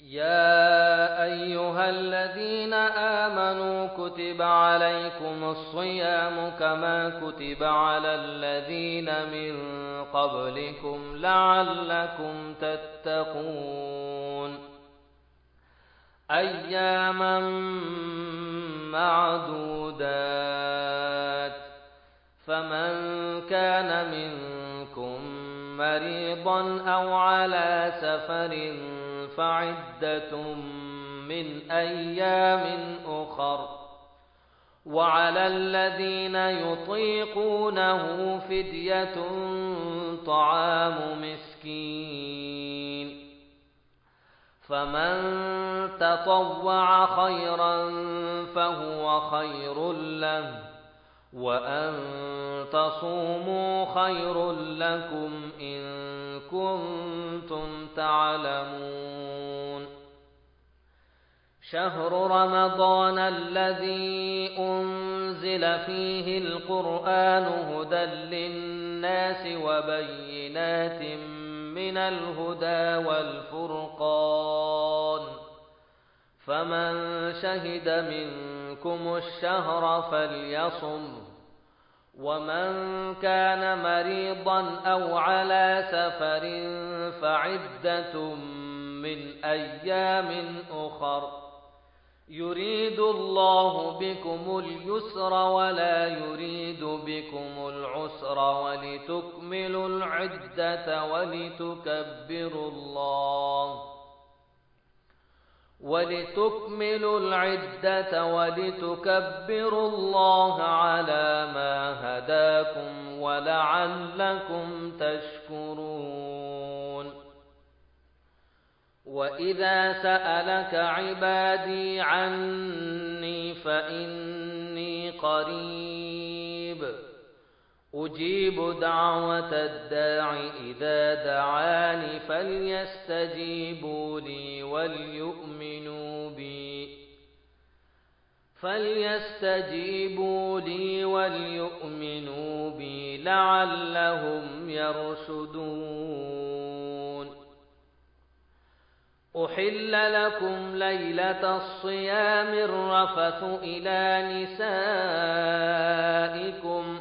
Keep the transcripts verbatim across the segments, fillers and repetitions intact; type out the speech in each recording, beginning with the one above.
يا أيها الذين آمنوا كتب عليكم الصيام كما كتب على الذين من قبلكم لعلكم تتقون أياما معدودات فمن كان منكم مريضا أو على سفر فعدة من أيام أخر وعلى الذين يطيقونه فدية طعام مسكين فمن تطوع خيرا فهو خير له وأن تصوموا خير لكم إن كنتم تعلمون شهر رمضان الذي أنزل فيه القرآن هدى للناس وبينات من الهدى والفرقان فمن شهد منكم الشهر فليصم ومن كان مريضا أو على سفر فعدة من أيام أخر يريد الله بكم اليسر ولا يريد بكم العسر ولتكملوا العدة ولتكبروا الله ولتكملوا العدة ولتكبروا الله على ما هداكم ولعلكم تشكرون وإذا سألك عبادي عني فإني قريب أجيب دعوة الداع إذا دعاني فليستجيبوا لي وليؤمنوا بي فليستجيبوا لي وليؤمنوا بي لعلهم يرشدون أحل لكم ليلة الصيام الرفث إلى نسائكم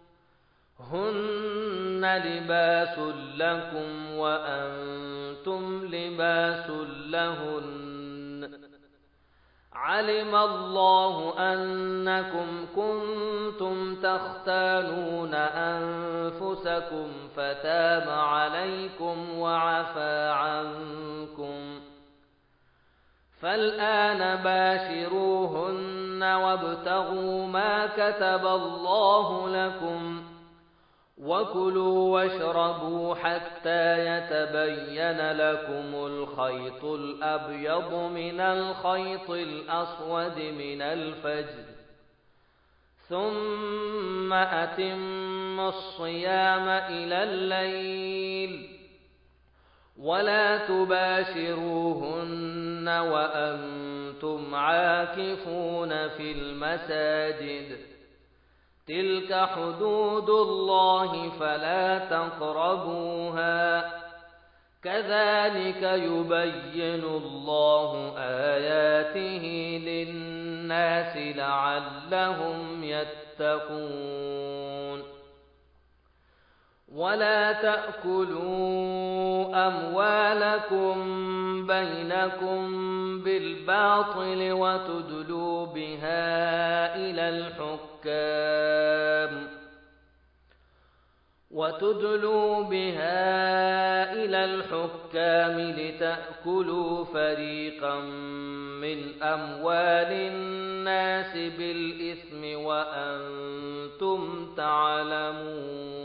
هن لباس لكم وأنتم لباس لهن علم الله أنكم كنتم تختانون أنفسكم فتاب عليكم وعفى عنكم فالآن باشروهن وابتغوا ما كتب الله لكم وكلوا واشربوا حتى يتبين لكم الخيط الأبيض من الخيط الأسود من الفجر ثم أتموا الصيام إلى الليل ولا تباشروهن وأنتم عاكفون في المساجد تلك حدود الله فلا تقربوها كذلك يبين الله آياته للناس لعلهم يتقون ولا تأكلوا أموالكم بينكم بالباطل وتدلوا بها إلى الحكام وتدلوا بها إلى الحكام لتأكلوا فريقا من أموال الناس بالإثم وأنتم تعلمون